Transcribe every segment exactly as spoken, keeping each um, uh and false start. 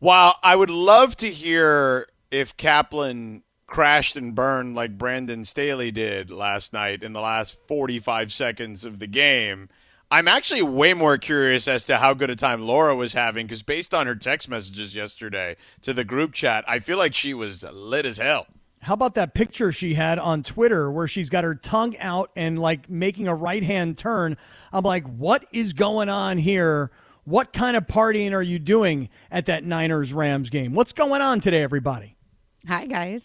While I would love to hear if Kaplan crashed and burned like Brandon Staley did last night in the last forty-five seconds of the game, I'm actually way more curious as to how good a time Laura was having, because based on her text messages yesterday to the group chat, I feel like she was lit as hell. How about that picture she had on Twitter where she's got her tongue out and like making a right-hand turn? I'm like, what is going on here? What kind of partying are you doing at that Niners-Rams game? What's going on today, everybody? Hi, guys.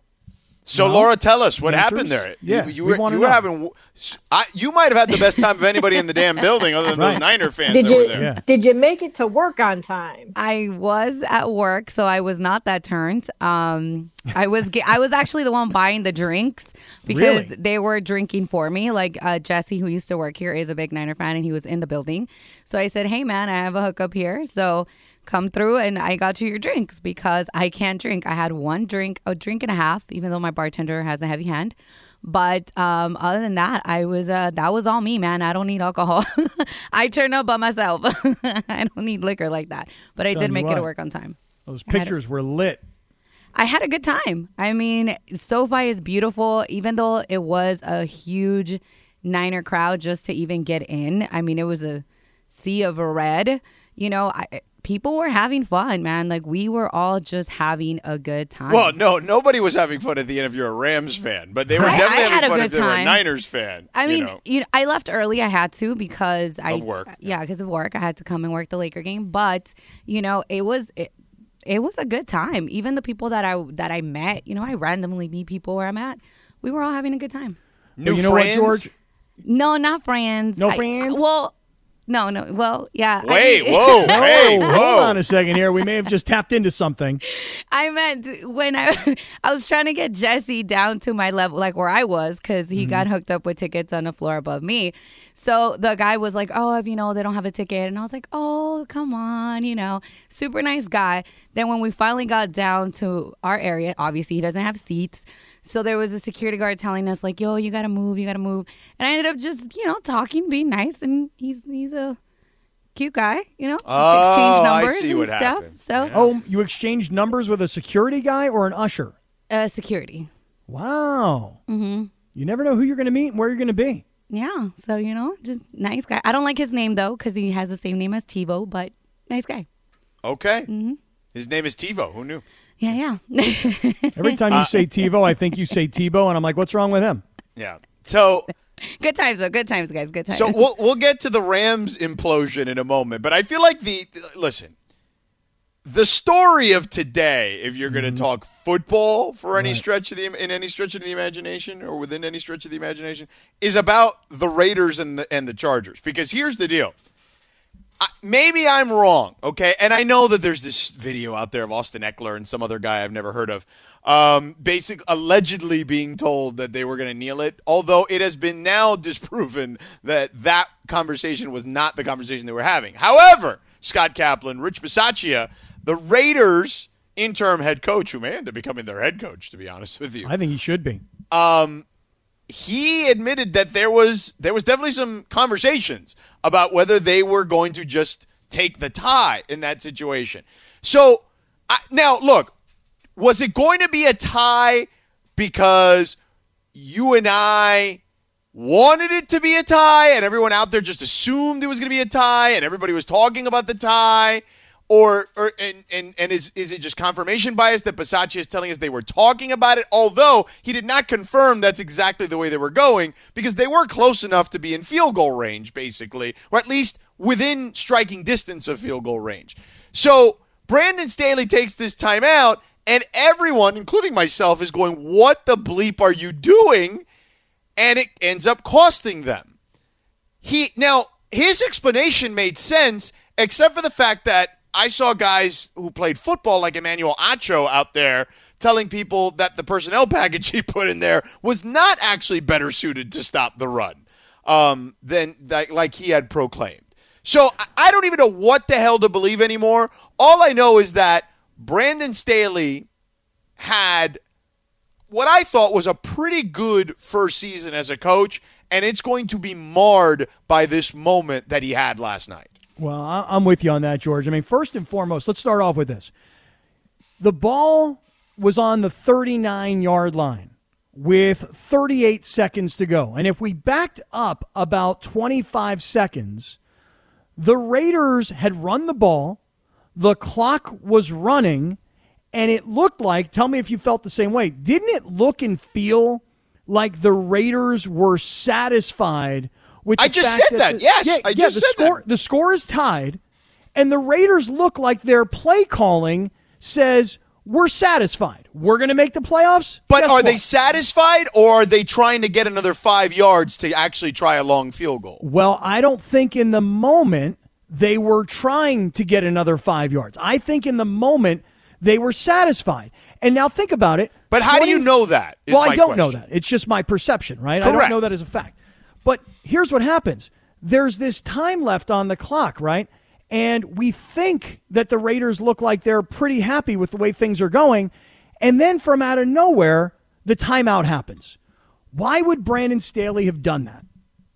So, well, Laura, tell us what answers? happened there. Yeah, you, you we were, wanna you were know. having. I, you might have had the best time of anybody in the damn building, other than Right. those Niner fans Did that you were there. Yeah. did you make it to work on time? I was at work, so I was not that turned. Um, I was ge- I was actually the one buying the drinks because Really? they were drinking for me. Like uh, Jesse, who used to work here, is a big Niner fan, and he was in the building. So I said, "Hey, man, I have a hookup here, so come through, and I got you your drinks because I can't drink. I had one drink, a drink and a half, even though my bartender has a heavy hand." But um, other than that, I was uh, that was all me, man. I don't need alcohol. I turn up by myself. I don't need liquor like that. But I Tell did you make it what. to work on time. Those I had- pictures were lit. I had a good time. I mean, SoFi is beautiful, even though it was a huge Niner crowd just to even get in. I mean, it was a sea of red. You know, I, people were having fun, man. Like, we were all just having a good time. Well, no, nobody was having fun at the end if you're a Rams fan, but they were I- definitely I had having a fun good if they were a time. Niners fan. I mean, you know. you know, I left early. I had to because I Of work. Yeah, because of work. I had to come and work the Laker game. But you know, it was it, it was a good time. Even the people that I that I met, you know, I randomly meet people where I'm at. We were all having a good time. New But you know friends? what, George? No, not friends. No I- friends? well, no, no. Well, yeah. I Wait, mean- whoa, hey, Whoa, whoa. hold on a second here. We may have just tapped into something. I meant when I I was trying to get Jesse down to my level, like where I was, because he got hooked up with tickets on the floor above me. So the guy was like, "Oh, if you know, they don't have a ticket," and I was like, "Oh, come on, you know, super nice guy." Then when we finally got down to our area, obviously he doesn't have seats. So there was a security guard telling us like, "Yo, you gotta move, you gotta move," and I ended up just, you know, talking, being nice, and he's he's a cute guy, you know. Oh, exchange I numbers see and what stuff. happened. So Oh, you exchanged numbers with a security guy or an usher? uh, security. Wow. Mm-hmm. You never know who you're going to meet and where you're going to be. Yeah, so you know, just nice guy. I don't like his name though, because he has the same name as TiVo, but nice guy. Okay. Mm-hmm. His name is TiVo. Who knew? Yeah, yeah. Every time you say TiVo, I think you say Tebow, and I'm like, what's wrong with him? Yeah. So, Good times though. Good times, guys. Good times. so we'll we'll get to the Rams implosion in a moment, but I feel like the listen, the story of today, if you're going to talk football for any Right. stretch of the in any stretch of the imagination or within any stretch of the imagination, is about the Raiders and the and the Chargers. Because here's the deal. I, maybe I'm wrong, okay? And I know that there's this video out there of Austin Eckler and some other guy I've never heard of, um, basic allegedly being told that they were going to kneel it, although it has been now disproven that that conversation was not the conversation they were having. However, Scott Kaplan, Rich Bisaccia, the Raiders' interim head coach, who may end up becoming their head coach, to be honest with you, I think he should be. um, he admitted that there was there was definitely some conversations about whether they were going to just take the tie in that situation. So I, now, look, was it going to be a tie because you and I wanted it to be a tie and everyone out there just assumed it was going to be a tie and everybody was talking about the tie? Or, or and, and, and is is it just confirmation bias that Bisaccia is telling us they were talking about it, although he did not confirm that's exactly the way they were going, because they were close enough to be in field goal range, basically, or at least within striking distance of field goal range. So Brandon Staley takes this timeout, and everyone, including myself, is going, what the bleep are you doing? And it ends up costing them. He now, his explanation made sense, except for the fact that I saw guys who played football like Emmanuel Acho out there telling people that the personnel package he put in there was not actually better suited to stop the run um, than like, like he had proclaimed. So I, I don't even know what the hell to believe anymore. All I know is that Brandon Staley had what I thought was a pretty good first season as a coach, and it's going to be marred by this moment that he had last night. Well, I- I'm with you on that, George. I mean, first and foremost, let's start off with this. The ball was on the thirty-nine-yard line with thirty-eight seconds to go. And if we backed up about twenty-five seconds, the Raiders had run the ball, the clock was running, and it looked like, tell me if you felt the same way, didn't it look and feel like the Raiders were satisfied with the I just fact said that. that. The, Yes, yeah, I yeah, just the said score, that. The score is tied, and the Raiders look like their play calling says, we're satisfied. We're going to make the playoffs. But Guess are what? they satisfied, or are they trying to get another five yards to actually try a long field goal? Well, I don't think in the moment they were trying to get another five yards. I think in the moment they were satisfied. And now think about it. But how twenty do you know that? is Well, I my don't know question. that. It's just my perception, right? I don't Correct. know that as a fact. But here's what happens. There's this time left on the clock, right? And we think that the Raiders look like they're pretty happy with the way things are going. And then from out of nowhere, the timeout happens. Why would Brandon Staley have done that?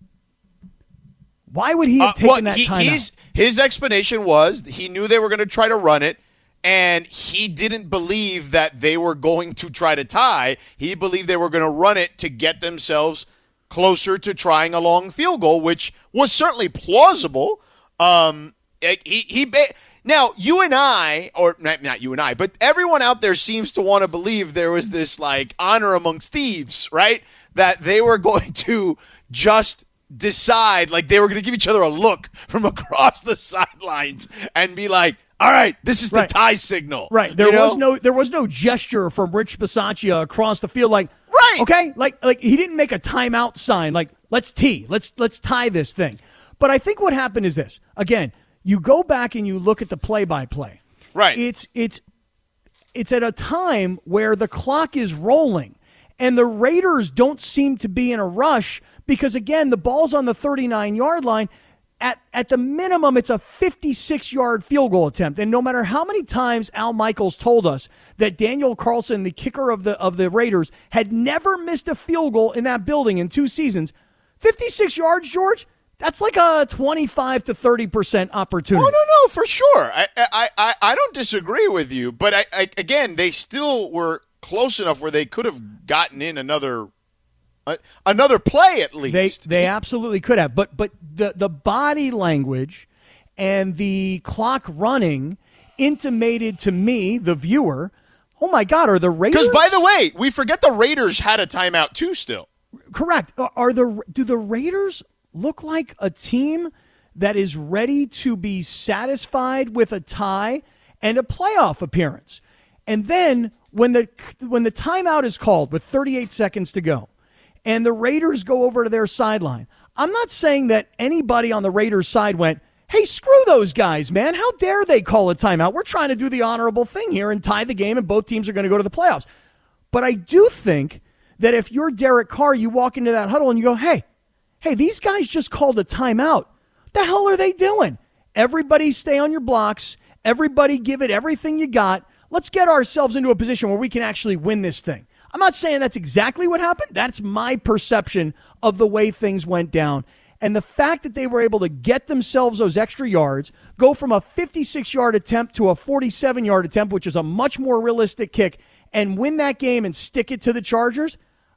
Why would he have Uh, taken well, that he, timeout? he's- His explanation was he knew they were going to try to run it, and he didn't believe that they were going to try to tie. He believed they were going to run it to get themselves closer to trying a long field goal, which was certainly plausible. Um, he, he ba- Now, you and I, or not, not you and I, but everyone out there seems to want to believe there was this, like, honor amongst thieves, right? That they were going to just decide, like they were going to give each other a look from across the sidelines and be like, all right, this is the Right. tie signal. Right. There You know? was no there was no gesture from Rich Bisaccia across the field like Right. Okay? Like like he didn't make a timeout sign like let's tee. Let's let's tie this thing. But I think what happened is this. Again, you go back and you look at the play-by-play. Right. It's it's it's at a time where the clock is rolling and the Raiders don't seem to be in a rush because, again, the ball's on the thirty-nine-yard line. At at the minimum, it's a fifty-six-yard field goal attempt. And no matter how many times Al Michaels told us that Daniel Carlson, the kicker of the of the Raiders, had never missed a field goal in that building in two seasons, fifty-six yards, George, that's like a twenty-five to thirty percent opportunity. Oh, no, no, for sure. I I, I, I don't disagree with you. But, I, I again, they still were close enough where they could have gotten in another uh, another play at least. They they absolutely could have, but but the the body language and the clock running intimated to me, the viewer, oh my God, are the Raiders? Because, by the way, we forget the Raiders had a timeout too still. Correct. Are are the do the Raiders look like a team that is ready to be satisfied with a tie and a playoff appearance? And then when the when the timeout is called with thirty-eight seconds to go, and the Raiders go over to their sideline, I'm not saying that anybody on the Raiders side went, hey, screw those guys, man. How dare they call a timeout? We're trying to do the honorable thing here and tie the game, and both teams are going to go to the playoffs. But I do think that if you're Derek Carr, you walk into that huddle and you go, hey, hey, these guys just called a timeout. What the hell are they doing? Everybody stay on your blocks. Everybody give it everything you got. Let's get ourselves into a position where we can actually win this thing. I'm not saying that's exactly what happened. That's my perception of the way things went down. And the fact that they were able to get themselves those extra yards, go from a fifty-six-yard attempt to a forty-seven-yard attempt, which is a much more realistic kick, and win that game and stick it to the Chargers,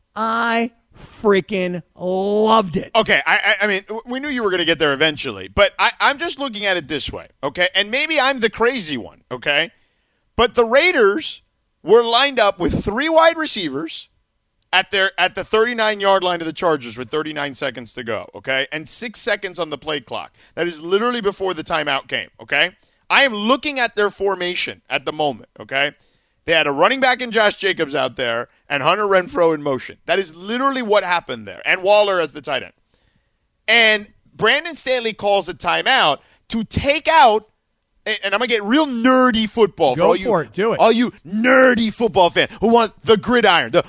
I freaking loved it. Okay, I, I, I mean, we knew you were going to get there eventually, but I, I'm just looking at it this way, okay? And maybe I'm the crazy one, okay? But the Raiders were lined up with three wide receivers at their at the thirty-nine-yard line of the Chargers with thirty-nine seconds to go, okay? And six seconds on the play clock. That is literally before the timeout came, okay? I am looking at their formation at the moment, okay? They had a running back in Josh Jacobs out there and Hunter Renfrow in motion. That is literally what happened there. And Waller as the tight end. And Brandon Staley calls a timeout to take out, and I'm going to get real nerdy football. Go for, all you, for it. Do it. All you nerdy football fans who want the gridiron, the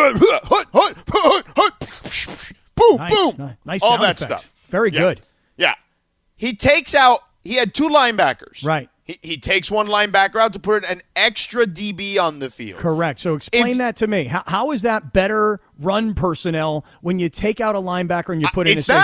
boom, Nice, boom, nice, nice all sound that effects. stuff. Very Yeah. good. Yeah. He takes out, he had two linebackers. Right. He, he takes one linebacker out to put an extra D B on the field. Correct. So explain If- that to me. How, how is that better run personnel when you take out a linebacker and you put in It's a safety? not.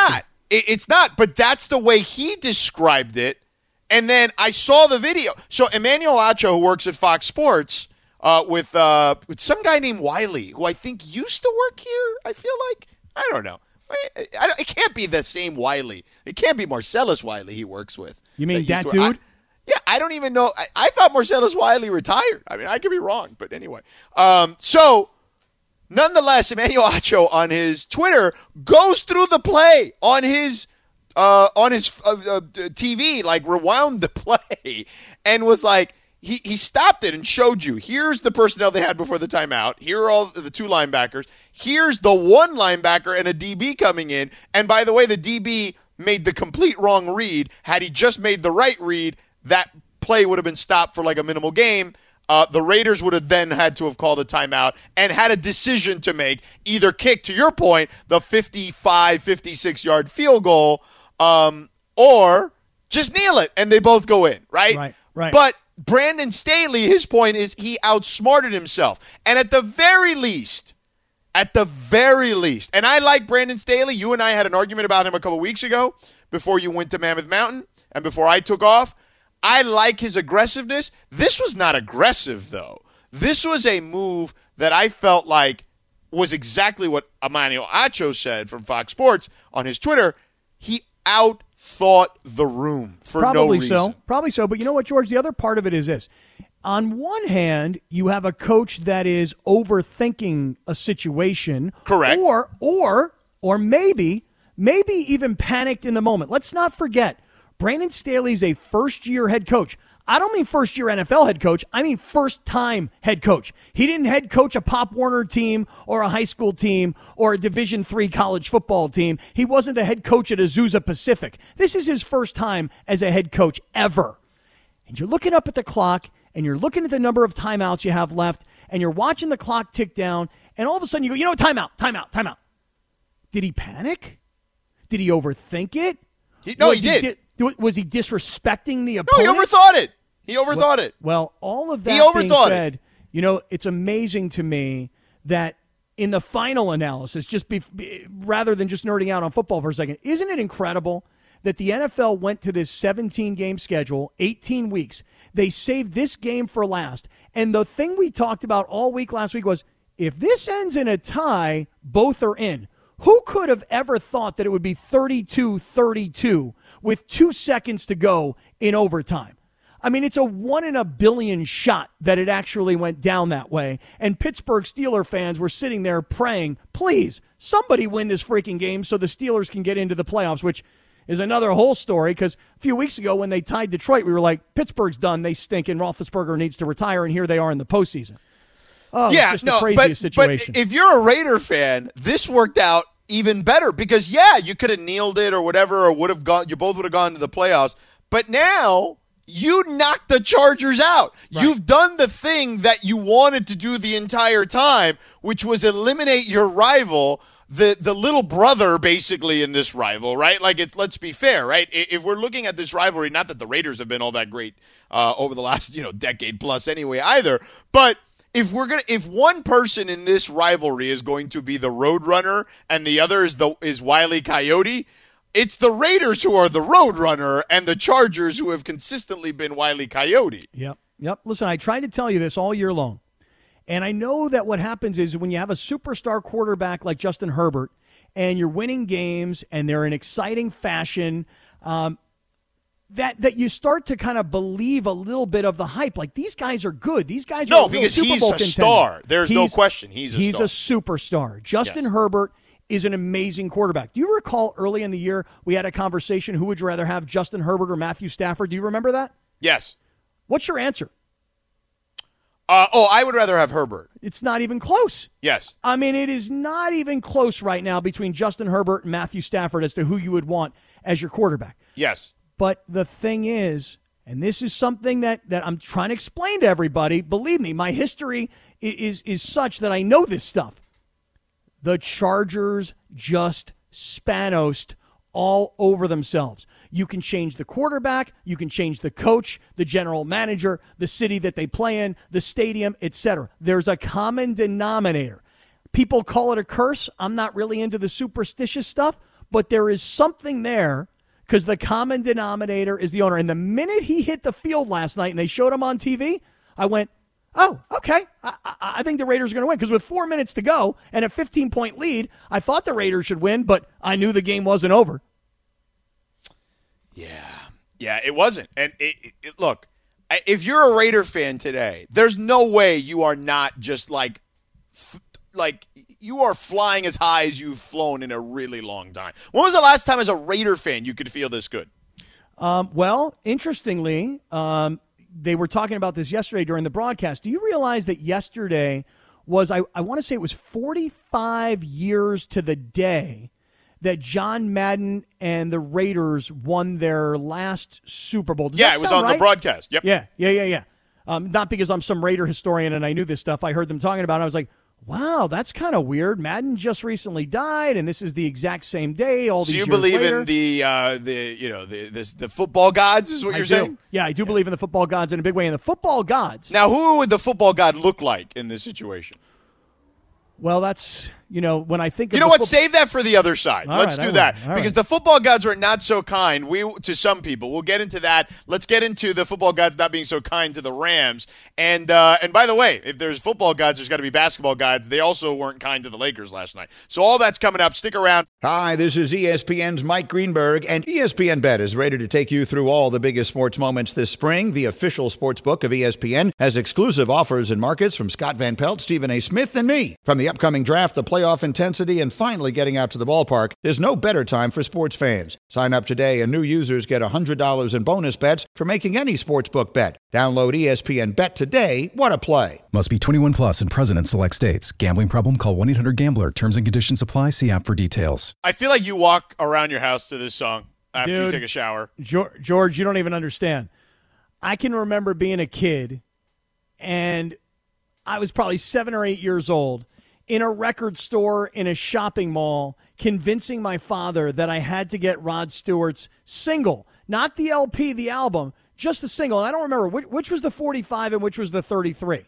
It, it's not, but that's the way he described it. And then I saw the video. So Emmanuel Acho, who works at Fox Sports, uh, with uh, with some guy named Wiley, who I think used to work here. I feel like I don't know. I, I don't, it can't be the same Wiley. It can't be Marcellus Wiley he works with. You mean that, that dude? I, yeah, I don't even know. I, I thought Marcellus Wiley retired. I mean, I could be wrong, but anyway. Um, so. Nonetheless, Emmanuel Acho on his Twitter goes through the play on his uh, on his uh, uh, T V, like rewound the play, and was like, he, he stopped it and showed you, here's the personnel they had before the timeout. Here are all the two linebackers. Here's the one linebacker and a D B coming in. And by the way, the D B made the complete wrong read. Had he just made the right read, that play would have been stopped for like a minimal game. Uh, the Raiders would have then had to have called a timeout and had a decision to make, either kick, to your point, the fifty-five, fifty-six-yard field goal, um, or just kneel it, and they both go in, right? Right, right. But Brandon Staley, his point is he outsmarted himself. And at the very least, at the very least, and I like Brandon Staley. You and I had an argument about him a couple weeks ago before you went to Mammoth Mountain and before I took off. I like his aggressiveness. This was not aggressive, though. This was a move that I felt like was exactly what Emmanuel Acho said from Fox Sports on his Twitter. He outthought the room for Probably no reason. so. Probably so. But you know what, George? The other part of it is this. On one hand, you have a coach that is overthinking a situation. Correct. Or, or, or maybe, maybe even panicked in the moment. Let's not forget, Brandon Staley's a first-year head coach. I don't mean first-year N F L head coach. I mean first-time head coach. He didn't head coach a Pop Warner team or a high school team or a Division three college football team. He wasn't the head coach at Azusa Pacific. This is his first time as a head coach ever. And you're looking up at the clock, and you're looking at the number of timeouts you have left, and you're watching the clock tick down, and all of a sudden you go, you know what, timeout, timeout, timeout. Did he panic? Did he overthink it? He, no, was he did. Di- was he disrespecting the No, opponent? he overthought it. He overthought well, it. Well, all of that He overthought being said, it. you know, it's amazing to me that in the final analysis, just be, be, rather than just nerding out on football for a second, isn't it incredible that the N F L went to this seventeen-game schedule, eighteen weeks. They saved this game for last. And the thing we talked about all week last week was, if this ends in a tie, both are in. Who could have ever thought that it would be thirty-two thirty-two with two seconds to go in overtime? I mean, it's a one in a billion shot that it actually went down that way. And Pittsburgh Steeler fans were sitting there praying, please, somebody win this freaking game so the Steelers can get into the playoffs, which is another whole story, because a few weeks ago when they tied Detroit, we were like, Pittsburgh's done, they stink, and Roethlisberger needs to retire, and here they are in the postseason. Oh, yeah, it's just no, the craziest but, situation. but if you're a Raider fan, this worked out even better because, yeah, you could have kneeled it or whatever, or would have gone. You both would have gone to the playoffs. But now you knocked the Chargers out. Right. You've done the thing that you wanted to do the entire time, which was eliminate your rival, the the little brother, basically, in this rival, right? Like, it's, let's be fair, right? If we're looking at this rivalry, not that the Raiders have been all that great uh, over the last, you know, decade plus anyway either, but if we're gonna, if one person in this rivalry is going to be the Roadrunner and the other is the is Wile E. Coyote, it's the Raiders who are the Roadrunner and the Chargers who have consistently been Wile E. Coyote. Yep, yep. Listen, I tried to tell you this all year long, and I know that what happens is when you have a superstar quarterback like Justin Herbert and you're winning games and they're in exciting fashion, um, that that you start to kind of believe a little bit of the hype. Like, these guys are good. These guys are no, a real because Super he's Bowl a contender. star. There's he's, no question. He's a he's star. a superstar. Justin Yes. Herbert is an amazing quarterback. Do you recall early in the year we had a conversation, who would you rather have, Justin Herbert or Matthew Stafford? Do you remember that? Yes. What's your answer? Uh, oh, I would rather have Herbert. It's not even close. Yes. I mean, it is not even close right now between Justin Herbert and Matthew Stafford as to who you would want as your quarterback. Yes. But the thing is, and this is something that, that I'm trying to explain to everybody, believe me, my history is, is such that I know this stuff. The Chargers just Spanosed all over themselves. You can change the quarterback, you can change the coach, the general manager, the city that they play in, the stadium, et cetera. There's a common denominator. People call it a curse. I'm not really into the superstitious stuff, but there is something there because the common denominator is the owner. And the minute he hit the field last night and they showed him on T V, I went, oh, okay. I, I, I think the Raiders are going to win because with four minutes to go and a fifteen-point lead, I thought the Raiders should win, but I knew the game wasn't over. Yeah. Yeah, it wasn't. And it, it, it, look, if you're a Raider fan today, there's no way you are not just like, f- like you are flying as high as you've flown in a really long time. When was the last time as a Raider fan you could feel this good? Um, well, interestingly, um, they were talking about this yesterday during the broadcast. Do you realize that yesterday was, I, I want to say it was forty-five years to the day that John Madden and the Raiders won their last Super Bowl. Does yeah, that it was sound on right? the broadcast. Yep. Yeah, yeah, yeah, yeah. Um, not because I'm some Raider historian and I knew this stuff. I heard them talking about it. I was like, wow, that's kind of weird. Madden just recently died, and this is the exact same day. All So these you years believe later. in the uh, the you know the this, the football gods is what I you're do. saying? Yeah, I do believe in the football gods in a big way. And the football gods. Now, who would the football god look like in this situation? Well, that's, you know, when I think of You know the what? foot- Save that for the other side. All Let's right, do I that will. All because right. the football gods were not so kind. We to some people. We'll get into that. Let's get into the football gods not being so kind to the Rams. And uh, and by the way, if there's football gods, there's got to be basketball gods. They also weren't kind to the Lakers last night. So all that's coming up. Stick around. Hi, this is E S P N's Mike Greenberg, and E S P N Bet is ready to take you through all the biggest sports moments this spring. The official sports book of E S P N has exclusive offers and markets from Scott Van Pelt, Stephen A. Smith, and me. From the upcoming draft, the playoff intensity, and finally getting out to the ballpark, there's no better time for sports fans. Sign up today, and new users get one hundred dollars in bonus bets for making any sportsbook bet. Download E S P N Bet today. What a play. Must be twenty-one plus and present in select states. Gambling problem? Call one eight hundred gambler. Terms and conditions apply. See app for details. I feel like you walk around your house to this song after you Dude. take a shower. Geor- George, you don't even understand. I can remember being a kid, and I was probably seven or eight years old, in a record store in a shopping mall, convincing my father that I had to get Rod Stewart's single, not the L P, the album, just the single. And I don't remember which, which was the forty-five and which was the thirty-three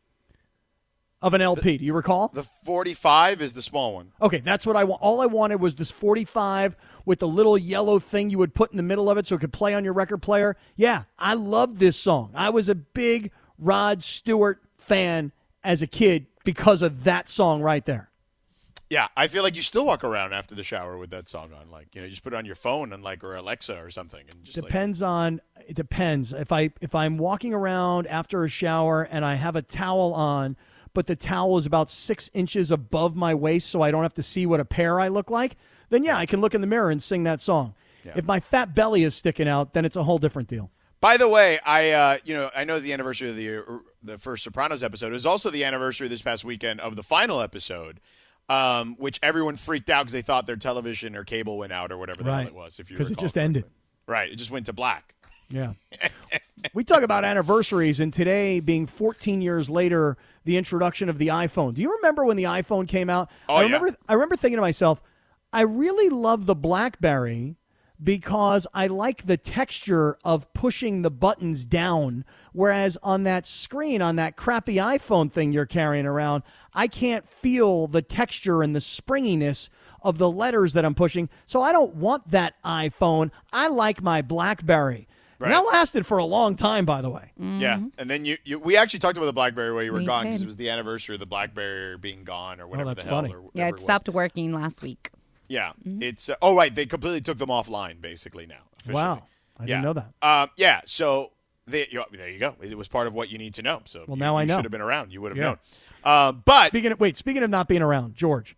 of an L P. Do you recall? The forty-five is the small one. Okay, that's what I want. All I wanted was this forty-five with the little yellow thing you would put in the middle of it so it could play on your record player. Yeah, I loved this song. I was a big Rod Stewart fan as a kid because of that song right there. Yeah, I feel like you still walk around after the shower with that song on. Like, you know, you just put it on your phone and like or Alexa or something, and just Depends on it depends. If I if I'm walking around after a shower and I have a towel on, but the towel is about six inches above my waist, so I don't have to see what a pear I look like, then yeah, I can look in the mirror and sing that song. Yeah. If my fat belly is sticking out, then it's a whole different deal. By the way, I uh, you know I know the anniversary of the uh, the first Sopranos episode. It was also the anniversary this past weekend of the final episode, um, which everyone freaked out because they thought their television or cable went out or whatever the hell it was. If you because it recall just correctly. ended. Right, it just went to black. Yeah. We talk about anniversaries, and today being fourteen years later, the introduction of the iPhone. Do you remember when the iPhone came out? Oh, I remember yeah. I remember thinking to myself, I really love the BlackBerry because I like the texture of pushing the buttons down, whereas on that screen, on that crappy iPhone thing you're carrying around, I can't feel the texture and the springiness of the letters that I'm pushing. So I don't want that iPhone. I like my BlackBerry. Right. And that lasted for a long time, by the way. Yeah, and then you, you we actually talked about the BlackBerry while you were We gone because did. it was the anniversor of the BlackBerry being gone or whatever that's the hell. funny. Or whatever Yeah, it was. stopped working last week. Yeah, it's uh, oh right, they completely took them offline basically now. Officially. Wow. I yeah. didn't know that. Um, yeah, so they, you, there you go. It was part of what you need to know. So Well, you, now I you know. should have been around. You would have Yeah. known. Uh, but Speaking of, wait, speaking of not being around, George,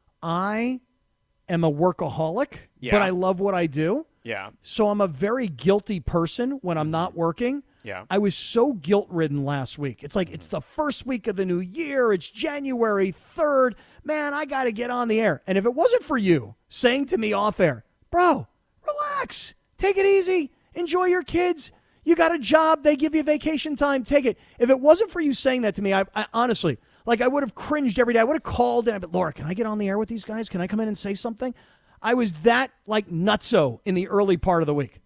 I am a workaholic, Yeah. but I love what I do. yeah, So I'm a very guilty person when I'm not working. Yeah. I was so guilt-ridden last week. It's like it's the first week of the new year. It's January third. Man, I got to get on the air. And if it wasn't for you saying to me off air, bro, relax, take it easy, enjoy your kids. You got a job. They give you vacation time. Take it. If it wasn't for you saying that to me, I, I honestly, like I would have cringed every day. I would have called and I'd be, Laura, can I get on the air with these guys? Can I come in and say something? I was that like nutso in the early part of the week.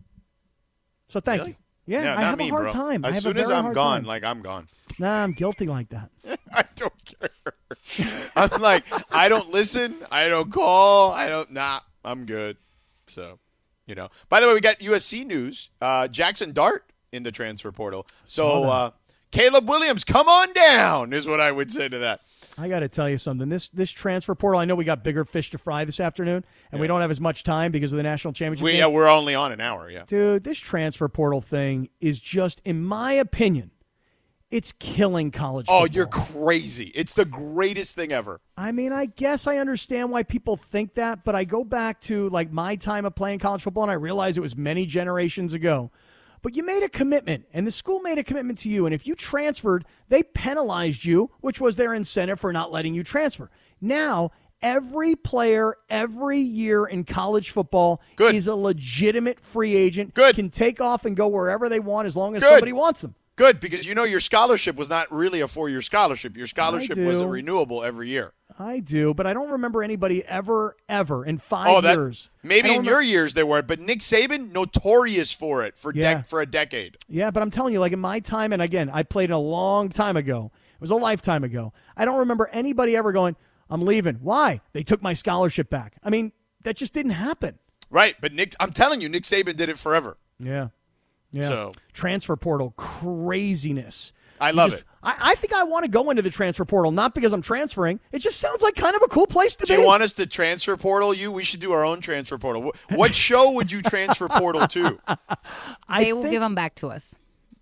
So thank Really? you. Yeah, Yeah, I not have me, a hard bro. time. I As have soon a as very I'm hard gone, time. like I'm gone. Nah, I'm guilty like that. I don't care. I'm like, I don't listen. I don't call. I don't. Nah. I'm good. So, you know. By the way, we got U S C news. Uh, Jackson Dart in the transfer portal. So, uh, Caleb Williams, come on down is what I would say to that. I got to tell you something. This this transfer portal, I know we got bigger fish to fry this afternoon, and yeah. we don't have as much time because of the national championship we, game. Yeah, we're only on an hour, yeah. Dude, this transfer portal thing is just, in my opinion, it's killing college football. Oh, you're crazy. It's the greatest thing ever. I mean, I guess I understand why people think that, but I go back to, like, my time of playing college football, and I realize it was many generations ago. But you made a commitment, and the school made a commitment to you. And if you transferred, they penalized you, which was their incentive for not letting you transfer. Now, every player, every year in college football Good. is a legitimate free agent. Good. Can take off and go wherever they want as long as Good. somebody wants them. Good, because you know your scholarship was not really a four-year scholarship. Your scholarship was a renewable every year. I do, but I don't remember anybody ever, ever in five oh, that, years. Maybe in remember- your years they were, but Nick Saban, notorious for it for Yeah. dec- for a decade. Yeah, but I'm telling you, like in my time, and again, I played a long time ago. It was a lifetime ago. I don't remember anybody ever going, I'm leaving. Why? They took my scholarship back. I mean, that just didn't happen. Right, but Nick, I'm telling you, Nick Saban did it forever. Yeah. Yeah. So. Transfer portal craziness. I love just, it. I, I think I want to go into the transfer portal, not because I'm transferring. It just sounds like kind of a cool place to do be. You want us to transfer portal you? We should do our own transfer portal. What, what show would you transfer portal to? I they will think, give them back to us.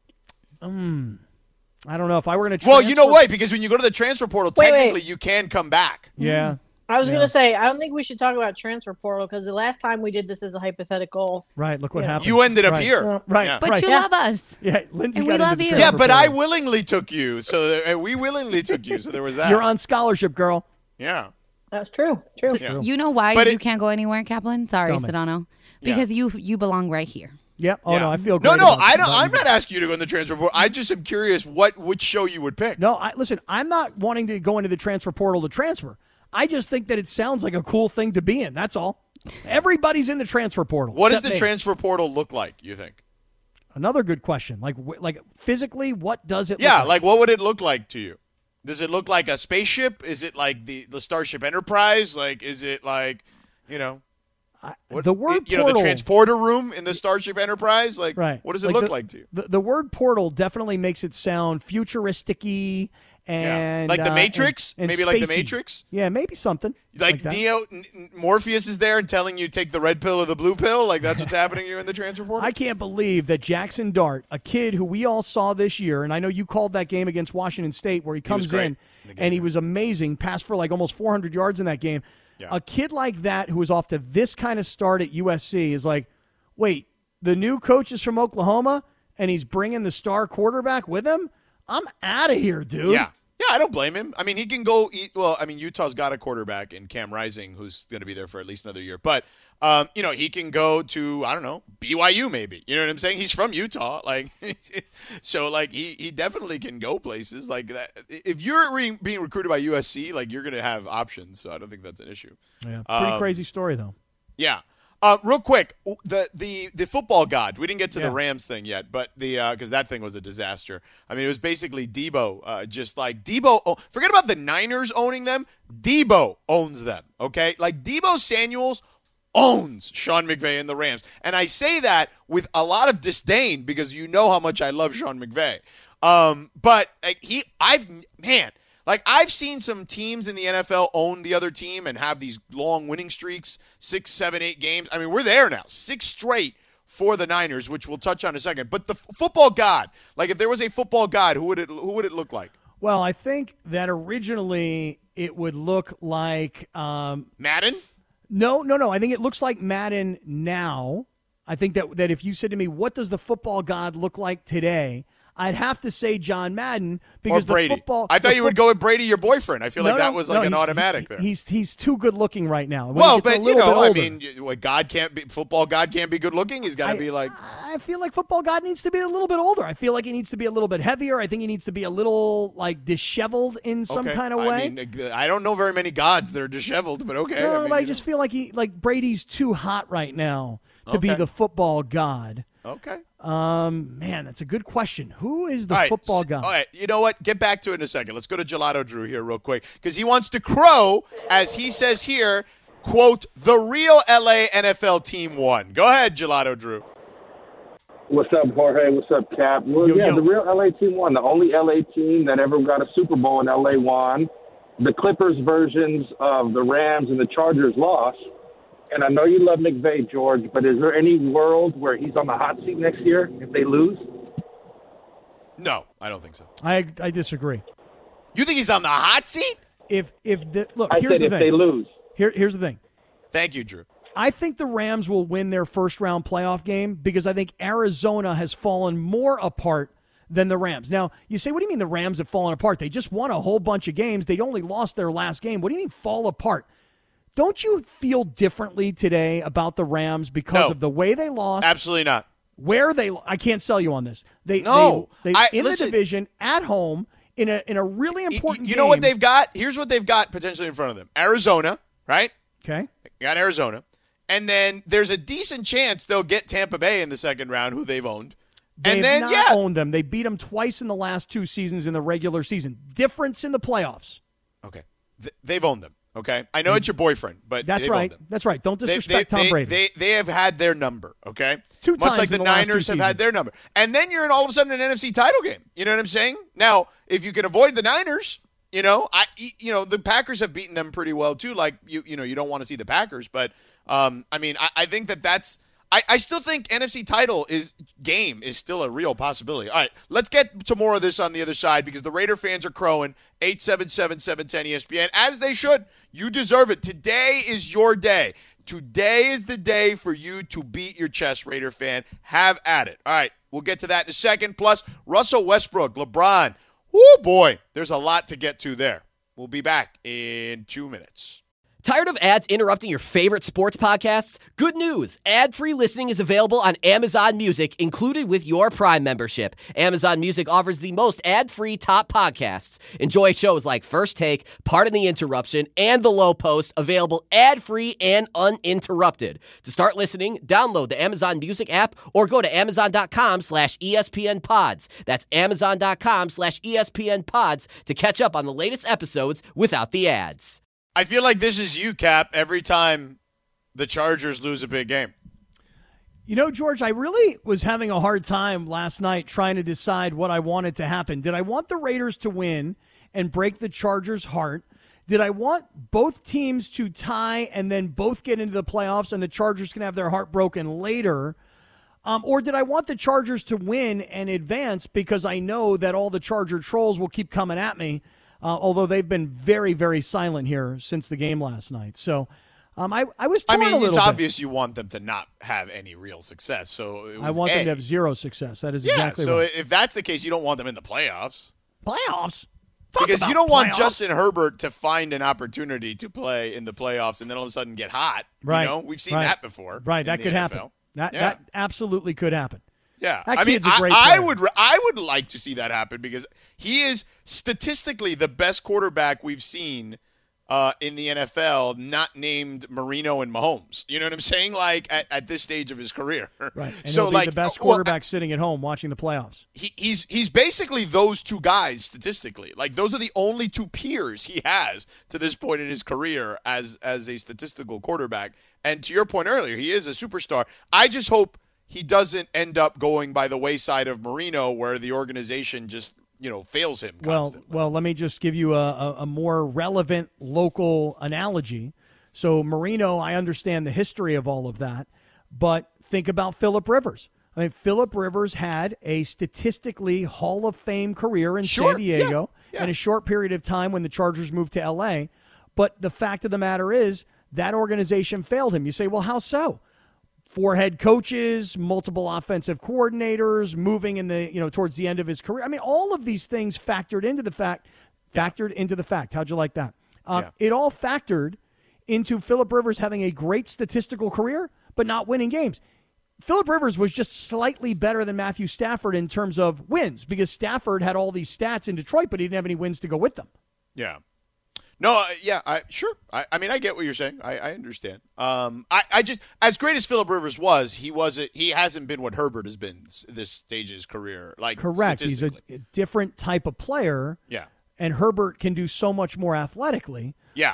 Um, I don't know if I were going to. Well, you know what? Because when you go to the transfer portal, Wait, technically wait. you can come back. Yeah. I was Yeah. going to say, I don't think we should talk about transfer portal because the last time we did this as a hypothetical. Right. Look what Yeah. happened. You ended up Right. here. Right. Yeah. But right. you Yeah. love us. Yeah, Lindsay And got we into love the you. Yeah, transfer but I portal. willingly took you. So there, we willingly took you. So there was that. You're on scholarship, girl. Yeah. That's true. True. Yeah. You know why But you it- can't go anywhere, Kaplan? Sorry, Tell me. Sedano. Because you you belong right here. Yeah. Oh Yeah. no, I feel No, great no, about- I don't. about I'm you. not asking you to go in the transfer portal. I just am curious what which show you would pick. No, I listen. I'm not wanting to go into the transfer portal to transfer. I just think that it sounds like a cool thing to be in. That's all. Everybody's in the transfer portal. What does except the me. transfer portal look like? You think? Another good question. Like, wh- like physically, what does it? Yeah, look like what would it look like to you? Does it look like a spaceship? Is it like the the Starship Enterprise? Like, is it like, you know, what, the word you know, the portal- transporter room in the Starship Enterprise? Like, Right. what does it Like look the, like to you? The, the word portal definitely makes it sound futuristic-y and Like the uh, Matrix? and- and Maybe like the spacey. Matrix? Yeah, maybe something Like, that. Neo, N- N- Morpheus is there and telling you take the red pill or the blue pill? Like that's what's happening here in the transfer portal? I can't believe that Jackson Dart, a kid who we all saw this year, and I know you called that game against Washington State where he comes great in, in the game, and he yeah. was amazing, passed for like almost four hundred yards in that game. Yeah. A kid like that who is off to this kind of start at U S C is like, wait, the new coach is from Oklahoma and he's bringing the star quarterback with him? I'm out of here, dude. Yeah. Yeah, I don't blame him. I mean, he can go eat. Well, I mean, Utah's got a quarterback in Cam Rising who's going to be there for at least another year. But, um, you know, he can go to, I don't know, B Y U maybe. You know what I'm saying? He's from Utah. Like, so, like, he, he definitely can go places like that. If you're re- being recruited by U S C, like, you're going to have options. So I don't think that's an issue. Yeah, pretty Um, crazy story, though. Yeah. Uh, real quick, the the the football god. We didn't get to Yeah. the Rams thing yet, but the because that thing was a disaster. I mean, it was basically Debo, uh, just like Debo. Oh, forget about the Niners owning them. Debo owns them. Okay, like Debo Samuels owns Sean McVay and the Rams, and I say that with a lot of disdain because you know how much I love Sean McVay. Um, but like, he, I've man. Like, I've seen some teams in the N F L own the other team and have these long winning streaks, six, seven, eight games. I mean, we're there now. Six straight for the Niners, which we'll touch on in a second. But the f- football god, like if there was a football god, who would it who would it look like? Well, I think that originally it would look like um, Madden? no, no, no. I think it looks like Madden now. I think that that if you said to me, what does the football god look like today? I'd have to say John Madden because Or Brady? the football. I thought the you would foot- go with Brady, your boyfriend. I feel like No, that no, was no, like an he's- automatic he- there. He's he's too good looking right now. When well, he gets a but you little bit know, I older, mean, you- what, God can't be football. God can't be good looking. He's got to I- be like. I feel like football god needs to be a little bit older. I feel like he needs to be a little bit heavier. I think he needs to be a little like disheveled in some okay. kind of way. I mean, I don't know very many gods that are disheveled, but okay. no, I mean, but I you just feel like he like Brady's too hot right now to be Okay. the football god. know. okay. Um, man, that's a good question. Who is the All right, football s- god? All right, you know what? Get back to it in a second. Let's go to Gelato Drew here real quick because he wants to crow, as he says here, quote, the real L A N F L team won. Go ahead, Gelato Drew. What's up, Jorge? What's up, Cap? Well, Yo, yeah, yo. the real L A team won. The only L A team that ever got a Super Bowl in L A won. The Clippers versions of the Rams and the Chargers lost. And I know you love McVay, George, but is there any world where he's on the hot seat next year if they lose? No, I don't think so. I I disagree. You think he's on the hot seat? If if the look, I here's said the if thing. they lose. Here, here's the thing. Thank you, Drew. I think the Rams will win their first round playoff game because I think Arizona has fallen more apart than the Rams. Now, you say, what do you mean the Rams have fallen apart? They just won a whole bunch of games. They only lost their last game. What do you mean fall apart? Don't you feel differently today about the Rams because No. of the way they lost? Absolutely not. Where they I can't sell you on this. They No. they, they I- in listen. the division at home in a in a really Y- important You know what game. they've got? Here's what they've got potentially in front of them. Arizona, right? Okay. They got Arizona. And then there's a decent chance they'll get Tampa Bay in the second round, who they've owned. They've and then, not yeah. owned them. They beat them twice in the last two seasons in the regular season. Difference in the playoffs. Okay. Th- they've owned them, okay? I know it's your boyfriend, but That's they've right. owned them. That's right. Don't They- disrespect they, Tom they, Brady. They, they have had their number, okay? Two Much times like the in the last two Niners have had seasons. their number. And then you're in all of a sudden an N F C title game. You know what I'm saying? Now, if you can avoid the Niners, you know, I you know, the Packers have beaten them pretty well too. Like you you know, you don't want to see the Packers, but um I mean, I, I think that that's I, I still think N F C title is game is still a real possibility. All right, let's get to more of this on the other side because the Raider fans are crowing. eight seven seven, seven one zero E S P N, as they should. You deserve it. Today is your day. Today is the day for you to beat your chest, Raider fan. Have at it. All right, we'll get to that in a second. Plus, Russell Westbrook, LeBron. Whoo, boy, there's a lot to get to there. We'll be back in two minutes. Tired of ads interrupting your favorite sports podcasts? Good news! Ad-free listening is available on Amazon Music, included with your Prime membership. Amazon Music offers the most ad-free top podcasts. Enjoy shows like First Take, Pardon the Interruption, and The Low Post, available ad-free and uninterrupted. To start listening, download the Amazon Music app or go to amazon.com slash ESPN pods. That's amazon.com slash ESPN pods to catch up on the latest episodes without the ads. I feel like this is you, Cap, every time the Chargers lose a big game. You know, George, I really was having a hard time last night trying to decide what I wanted to happen. Did I want the Raiders to win and break the Chargers' heart? Did I want both teams to tie and then both get into the playoffs and the Chargers can have their heart broken later? Um, or did I want the Chargers to win and advance because I know that all the Charger trolls will keep coming at me? Uh, although they've been very, very silent here since the game last night. So um, I, I was torn I a mean, little it's bit. obvious you want them to not have any real success. So it was I want A. them to have zero success. That is yeah, exactly so right. if that's the case, you don't want them in the playoffs. Playoffs? Talk Because about you don't want playoffs. Justin Herbert to find an opportunity to play in the playoffs and then all of a sudden get hot. Right. You know, we've seen right. that before. Right, in that the could N F happen. L. That Yeah. that absolutely could happen. Yeah, That I mean, kid's a I, great I player. would, I would like to see that happen because he is statistically the best quarterback we've seen uh, in the N F L, not named Marino and Mahomes. You know what I'm saying? Like at, at this stage of his career, Right. And so he'll be like the best well, quarterback sitting at home watching the playoffs. he, he's he's basically those two guys statistically. Like those are the only two peers he has to this point in his career as as a statistical quarterback. And to your point earlier, he is a superstar. I just hope he doesn't end up going by the wayside of Marino, where the organization just you know fails him Well, constantly. well, let me just give you a, a, a more relevant local analogy. So Marino, I understand the history of all of that, but think about Phillip Rivers. I mean, Phillip Rivers had a statistically Hall of Fame career in Sure, San Diego yeah, yeah. in a short period of time when the Chargers moved to L A. But the fact of the matter is that organization failed him. You say, well, how so? Four head coaches, multiple offensive coordinators, moving in the you know towards the end of his career. I mean, all of these things factored into the fact. Factored into the fact. How'd you like that? Um, Yeah. It all factored into Phillip Rivers having a great statistical career, but not winning games. Phillip Rivers was just slightly better than Matthew Stafford in terms of wins because Stafford had all these stats in Detroit, but he didn't have any wins to go with them. Yeah. No, uh, yeah, I, sure. I, I mean, I get what you're saying. I, I understand. Um, I, I just, as great as Phillip Rivers was, he wasn't. He hasn't been what Herbert has been s- this stage of his career. Like Correct. He's a, statistically. a different type of player. Yeah. And Herbert can do so much more athletically. Yeah. But